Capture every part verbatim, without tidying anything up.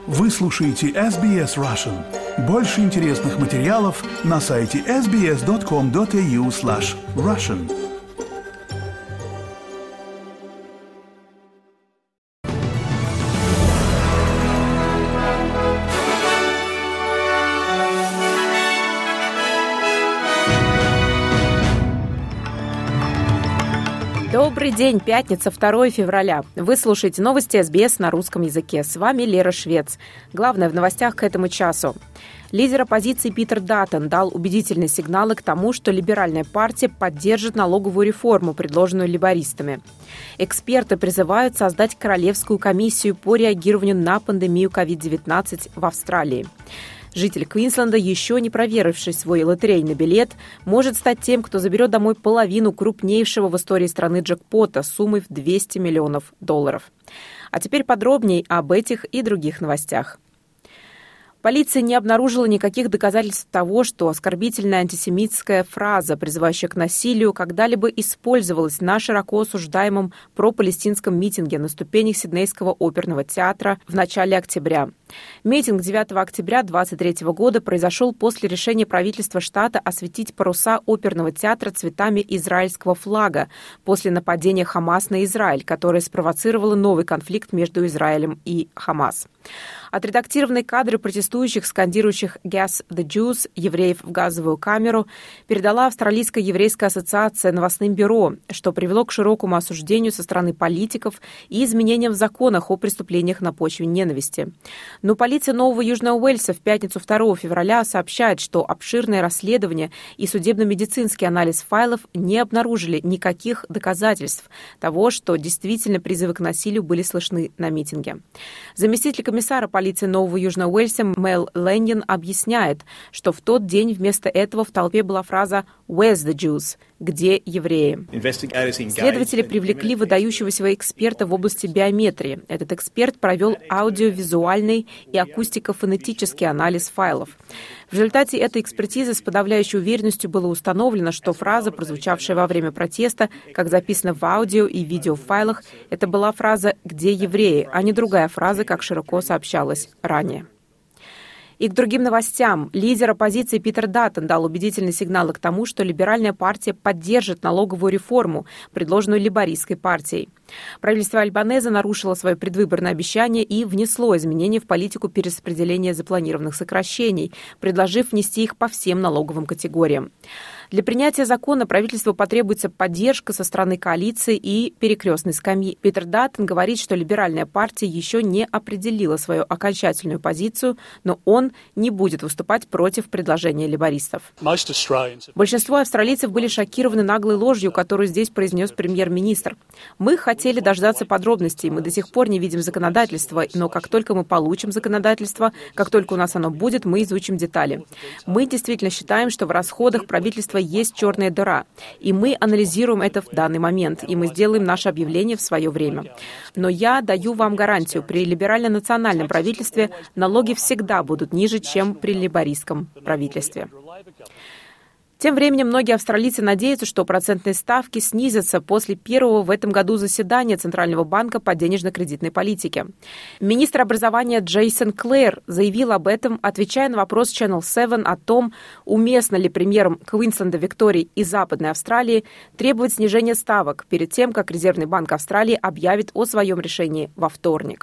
Вы слушаете эс би эс Russian. Больше интересных материалов на сайте эс би эс точка ком точка эй ю слэш Russian. Добрый день, пятница, второе февраля. Вы слушаете новости эс би эс на русском языке. С вами Лера Швец. Главное в новостях к этому часу. Лидер оппозиции Питер Даттон дал убедительные сигналы к тому, что либеральная партия поддержит налоговую реформу, предложенную лейбористами. Эксперты призывают создать королевскую комиссию по реагированию на пандемию ковид девятнадцать в Австралии. Житель Квинсленда, еще не проверивший свой лотерейный билет, может стать тем, кто заберет домой половину крупнейшего в истории страны джекпота суммой в двести миллионов долларов. А теперь подробней об этих и других новостях. Полиция не обнаружила никаких доказательств того, что оскорбительная антисемитская фраза, призывающая к насилию, когда-либо использовалась на широко осуждаемом пропалестинском митинге на ступенях Сиднейского оперного театра в начале октября. Митинг девятого октября две тысячи двадцать третьего года произошел после решения правительства штата осветить паруса оперного театра цветами израильского флага после нападения Хамас на Израиль, которое спровоцировало новый конфликт между Израилем и Хамас. Отредактированные кадры протестующих, скандирующих «Gas the Jews» евреев в газовую камеру, передала Австралийская еврейская ассоциация новостным бюро, что привело к широкому осуждению со стороны политиков и изменениям в законах о преступлениях на почве ненависти. Но полиция Нового Южного Уэльса в пятницу второго февраля сообщает, что обширное расследование и судебно-медицинский анализ файлов не обнаружили никаких доказательств того, что действительно призывы к насилию были слышны на митинге. Заместитель комиссара полиции Нового Южного Уэльса Мэл Лэннин объясняет, что в тот день вместо этого в толпе была фраза «Where's the Jews?» «Где евреи?». Следователи привлекли выдающегося эксперта в области биометрии. Этот эксперт провел аудиовизуальный и акустико-фонетический анализ файлов. В результате этой экспертизы с подавляющей уверенностью было установлено, что фраза, прозвучавшая во время протеста, как записано в аудио и видеофайлах, это была фраза «Где евреи?», а не другая фраза, как широко сообщалось ранее. И к другим новостям. Лидер оппозиции Питер Даттон дал убедительные сигналы к тому, что либеральная партия поддержит налоговую реформу, предложенную лейбористской партией. Правительство Альбанеза нарушило свое предвыборное обещание и внесло изменения в политику перераспределения запланированных сокращений, предложив внести их по всем налоговым категориям. Для принятия закона правительству потребуется поддержка со стороны коалиции и перекрестной скамьи. Питер Даттон говорит, что либеральная партия еще не определила свою окончательную позицию, но он не будет выступать против предложения лейбористов. Большинство австралийцев были шокированы наглой ложью, которую здесь произнес премьер-министр. Мы хотели дождаться подробностей, мы до сих пор не видим законодательства, но как только мы получим законодательство, как только у нас оно будет, мы изучим детали. Мы действительно считаем, что в расходах правительства есть черная дыра, и мы анализируем это в данный момент, и мы сделаем наше объявление в свое время. Но я даю вам гарантию, при либерально-национальном правительстве налоги всегда будут ниже, чем при лейбористском правительстве. Тем временем многие австралийцы надеются, что процентные ставки снизятся после первого в этом году заседания Центрального банка по денежно-кредитной политике. Министр образования Джейсон Клэр заявил об этом, отвечая на вопрос Channel семь о том, уместно ли премьерам Квинсленда, Виктории и Западной Австралии требовать снижения ставок перед тем, как Резервный банк Австралии объявит о своем решении во вторник.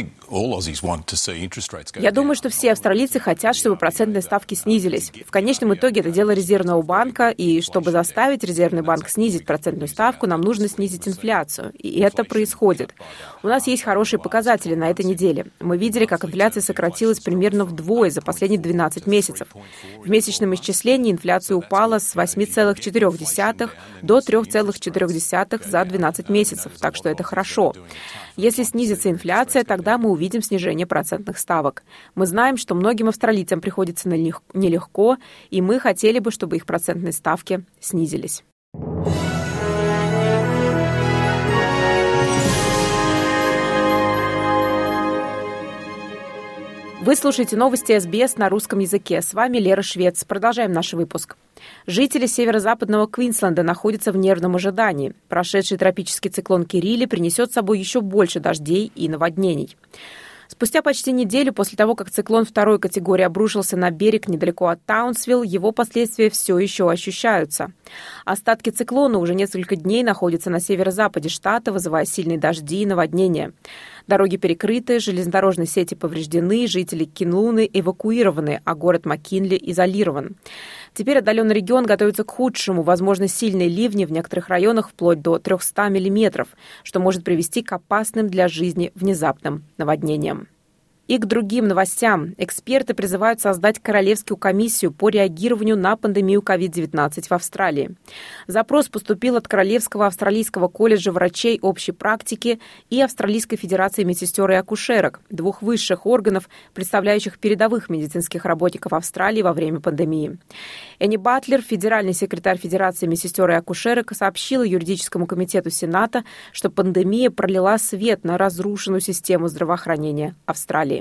Я думаю, что все австралийцы хотят, чтобы процентные ставки снизились. В конечном итоге это дело Резервного банка, и чтобы заставить Резервный банк снизить процентную ставку, нам нужно снизить инфляцию. И это происходит. У нас есть хорошие показатели на этой неделе. Мы видели, как инфляция сократилась примерно вдвое за последние двенадцать месяцев. В месячном исчислении инфляция упала с восемь целых четыре десятых до три целых четыре десятых за двенадцать месяцев, так что это хорошо. Если снизится инфляция, тогда мы увидим снижение процентных ставок. Мы знаем, что многим австралийцам приходится нелегко, и мы хотели бы, чтобы их процентные ставки снизились. Вы слушаете новости эс би эс на русском языке. С вами Лера Швец. Продолжаем наш выпуск. Жители северо-западного Квинсленда находятся в нервном ожидании. Прошедший тропический циклон Кирилли принесет с собой еще больше дождей и наводнений. Спустя почти неделю после того, как циклон второй категории обрушился на берег недалеко от Таунсвилл, его последствия все еще ощущаются. Остатки циклона уже несколько дней находятся на северо-западе штата, вызывая сильные дожди и наводнения. Дороги перекрыты, железнодорожные сети повреждены, жители Кинлуны эвакуированы, а город Маккинли изолирован. Теперь отдаленный регион готовится к худшему, возможно, сильные ливни в некоторых районах вплоть до триста миллиметров, что может привести к опасным для жизни внезапным наводнениям. И к другим новостям. Эксперты призывают создать Королевскую комиссию по реагированию на пандемию ковид девятнадцать в Австралии. Запрос поступил от Королевского австралийского колледжа врачей общей практики и Австралийской федерации медсестер и акушерок, двух высших органов, представляющих передовых медицинских работников Австралии во время пандемии. Энни Батлер, федеральный секретарь Федерации медсестер и акушерок, сообщила юридическому комитету Сената, что пандемия пролила свет на разрушенную систему здравоохранения Австралии.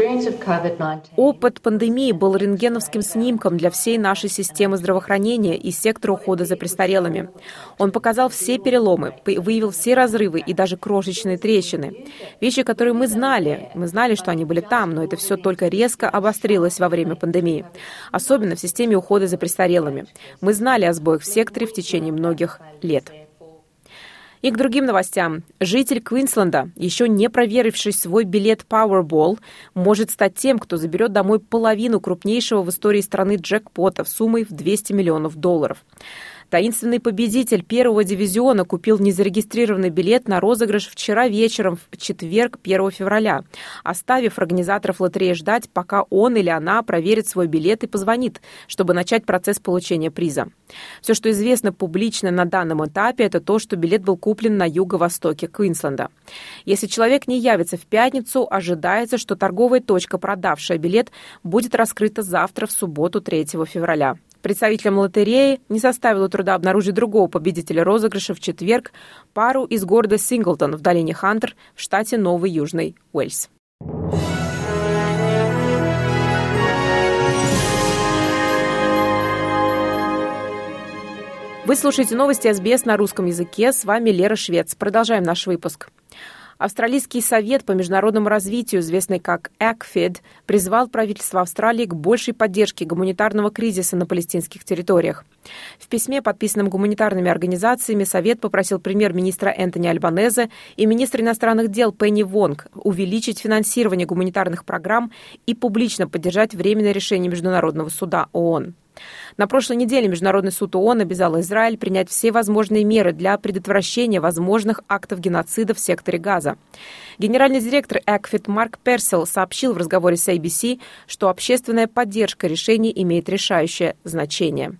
Опыт пандемии был рентгеновским снимком для всей нашей системы здравоохранения и сектора ухода за престарелыми. Он показал все переломы, выявил все разрывы и даже крошечные трещины. Вещи, которые мы знали. Мы знали, что они были там, но это все только резко обострилось во время пандемии. Особенно в системе ухода за престарелыми. Мы знали о сбоях в секторе в течение многих лет. И к другим новостям. Житель Квинсленда, еще не проверивший свой билет Powerball, может стать тем, кто заберет домой половину крупнейшего в истории страны джекпота в суммой в двести миллионов долларов. Таинственный победитель первого дивизиона купил незарегистрированный билет на розыгрыш вчера вечером, в четверг, первого февраля, оставив организаторов лотереи ждать, пока он или она проверит свой билет и позвонит, чтобы начать процесс получения приза. Все, что известно публично на данном этапе, это то, что билет был куплен на юго-востоке Квинсленда. Если человек не явится в пятницу, ожидается, что торговая точка, продавшая билет, будет раскрыта завтра, в субботу, третьего февраля. Представителям лотереи не составило труда обнаружить другого победителя розыгрыша в четверг, пару из города Синглтон в долине Хантер в штате Новый Южный Уэльс. Вы слушаете новости эс би эс на русском языке. С вами Лера Швец. Продолжаем наш выпуск. Австралийский совет по международному развитию, известный как эй си эф и ди, призвал правительство Австралии к большей поддержке гуманитарного кризиса на палестинских территориях. В письме, подписанном гуманитарными организациями, Совет попросил премьер-министра Энтони Альбанезе и министра иностранных дел Пенни Вонг увеличить финансирование гуманитарных программ и публично поддержать временное решение Международного суда ООН. На прошлой неделе Международный суд ООН обязал Израиль принять все возможные меры для предотвращения возможных актов геноцида в секторе Газа. Генеральный директор эй си эф и ди Марк Персел сообщил в разговоре с эй би си, что общественная поддержка решений имеет решающее значение.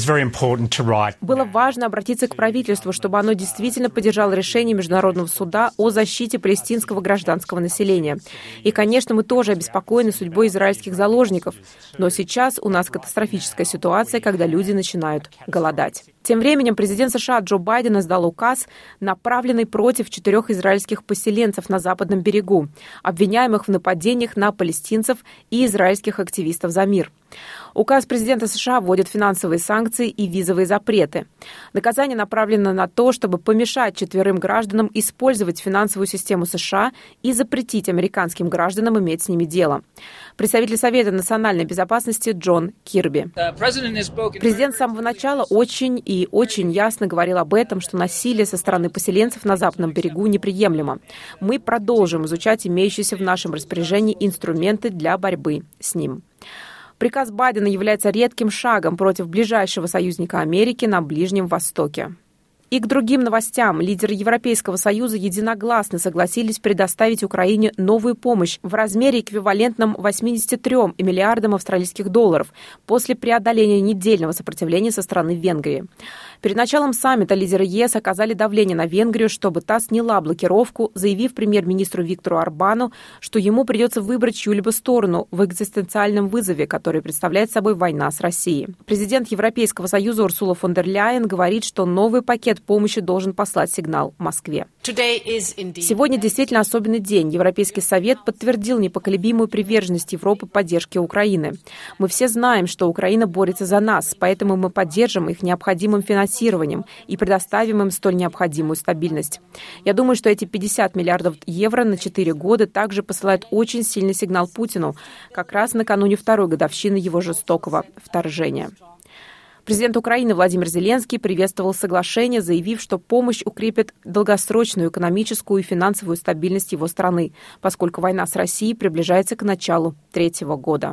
Было важно обратиться к правительству, чтобы оно действительно поддержало решение Международного суда о защите палестинского гражданского населения. И, конечно, мы тоже обеспокоены судьбой израильских заложников. Но сейчас у нас катастрофическая ситуация, когда люди начинают голодать. Тем временем президент США Джо Байден издал указ, направленный против четырех израильских поселенцев на Западном берегу, обвиняемых в нападениях на палестинцев и израильских активистов за мир. Указ президента США вводит финансовые санкции и визовые запреты. Наказание направлено на то, чтобы помешать четверым гражданам использовать финансовую систему США и запретить американским гражданам иметь с ними дело. Представитель Совета национальной безопасности Джон Кирби. Президент с самого начала очень и очень ясно говорил об этом, что насилие со стороны поселенцев на Западном берегу неприемлемо. Мы продолжим изучать имеющиеся в нашем распоряжении инструменты для борьбы с ним. Приказ Байдена является редким шагом против ближайшего союзника Америки на Ближнем Востоке. И к другим новостям. Лидеры Европейского Союза единогласно согласились предоставить Украине новую помощь в размере эквивалентном восьмидесяти трём миллиардам австралийских долларов после преодоления недельного сопротивления со стороны Венгрии. Перед началом саммита лидеры ЕС оказали давление на Венгрию, чтобы та сняла блокировку, заявив премьер-министру Виктору Орбану, что ему придется выбрать чью-либо сторону в экзистенциальном вызове, который представляет собой война с Россией. Президент Европейского Союза Урсула фон дер Ляйен говорит, что новый пакет помощи должен послать сигнал Москве. Сегодня действительно особенный день. Европейский Совет подтвердил непоколебимую приверженность Европы поддержке Украины. Мы все знаем, что Украина борется за нас, поэтому мы поддержим их необходимым финансированием финансированием и предоставим им столь необходимую стабильность. Я думаю, что эти пятьдесят миллиардов евро на четыре года также посылают очень сильный сигнал Путину, как раз накануне второй годовщины его жестокого вторжения. Президент Украины Владимир Зеленский приветствовал соглашение, заявив, что помощь укрепит долгосрочную экономическую и финансовую стабильность его страны, поскольку война с Россией приближается к началу третьего года.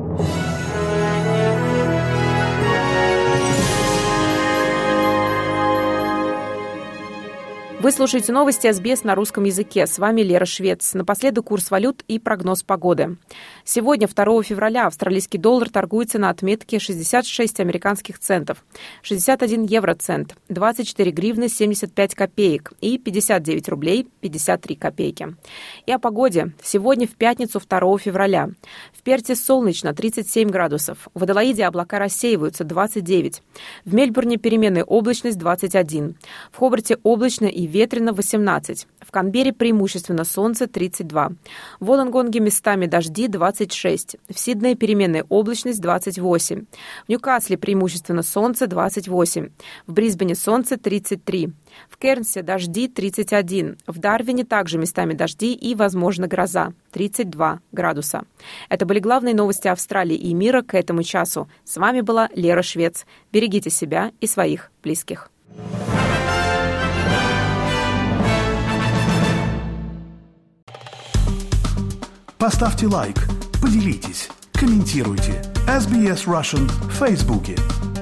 Вы слушаете новости эс би эс на русском языке. С вами Лера Швец. Напоследок курс валют и прогноз погоды. Сегодня, второго февраля, австралийский доллар торгуется на отметке шестьдесят шесть американских центов, шестьдесят один евроцент, двадцать четыре гривны семьдесят пять копеек и пятьдесят девять рублей пятьдесят три копейки. И о погоде. Сегодня, в пятницу, второго февраля. В Перте солнечно, тридцать семь градусов. В Аделаиде облака рассеиваются, двадцать девять. В Мельбурне переменная облачность, двадцать один. В Хобарте облачно и ветрено, восемнадцать. В Канберре преимущественно солнце, тридцать два. В Волонгонге местами дожди, двадцать шесть. В Сиднее переменная облачность, двадцать восемь. В Ньюкасле преимущественно солнце, двадцать восемь. В Брисбене солнце, тридцать три. В Кернсе дожди, тридцать один. В Дарвине также местами дожди и, возможно, гроза, тридцать два градуса. Это были главные новости Австралии и мира к этому часу. С вами была Лера Швец. Берегите себя и своих близких. Поставьте лайк, поделитесь, комментируйте. эс би эс Russian в Фейсбуке.